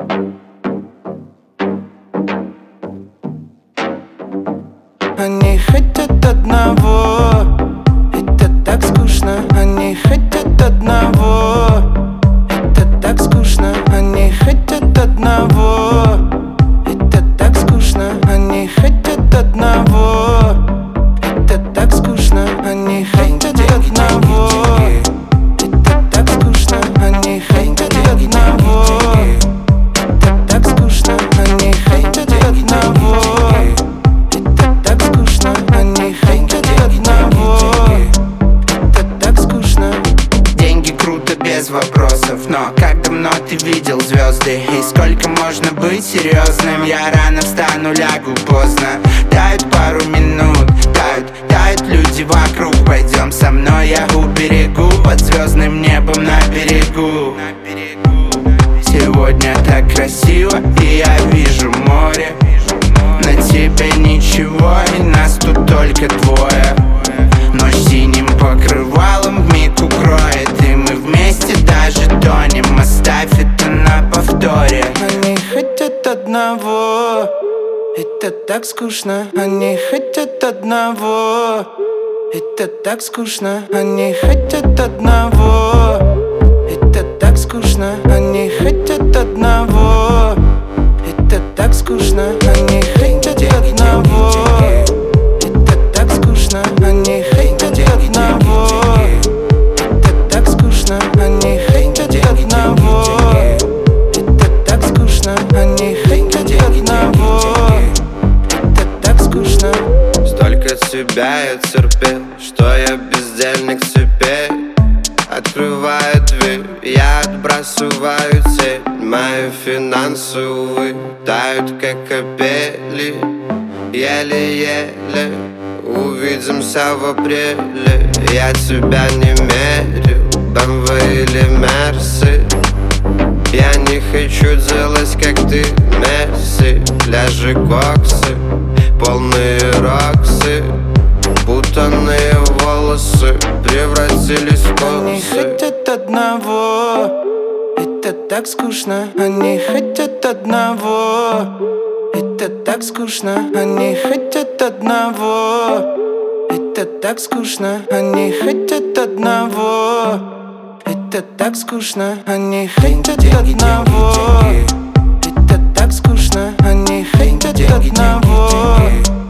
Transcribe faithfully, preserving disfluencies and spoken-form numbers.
Они хотят одного, это так скучно. Они хотят одного, это так скучно. Они хотят одного, это так скучно. Они хотят одного, это так скучно. Они хотят одного, это так скучно. Они хотят одного, это так скучно. Они хотят одного, это так скучно. Они хотят одного, это так скучно. Деньги круто, без вопросов, но как давно ты видел звезды? И сколько можно быть серьезным? Я рано встану, лягу поздно. Тают пару минут, тают, тают люди вокруг. Пойдем со мной, я уберегу под звездным небом на берегу. Сегодня так красиво, и я вижу море. На тебе ничего, и нас тут только двое. Ночь синим покрывалом вмиг укроет, и мы вместе даже тонем. Оставь это на повторе. Они хотят одного, это так скучно. Они хотят одного, это так скучно. Они хотят одного, это так скучно. Они хотят одного, это так скучно. Они хотят одного, это так скучно. Они хотят одного, это так скучно. Они хотят одного, это так скучно. Они хотят одного, это так скучно. Столько себя я терпел, что я бездельник теперь. Открываю дверь, я отбрасываю тень. Мои финансы, увы, тают как капели. Еле-еле увидимся в апреле. Я тебя не мерил, бэ эм вэ или Мерси. Я не хочу делать, как ты, Месси. Пляжи, коксы, полные роксы. Путанные волосы превратились в Они косы. хотят одного, это так скучно. Они хотят одного, это так скучно. Они хотят одного, это так скучно. Они хотят одного, это так скучно. Они хотят одного, это так скучно. Они хотят одного.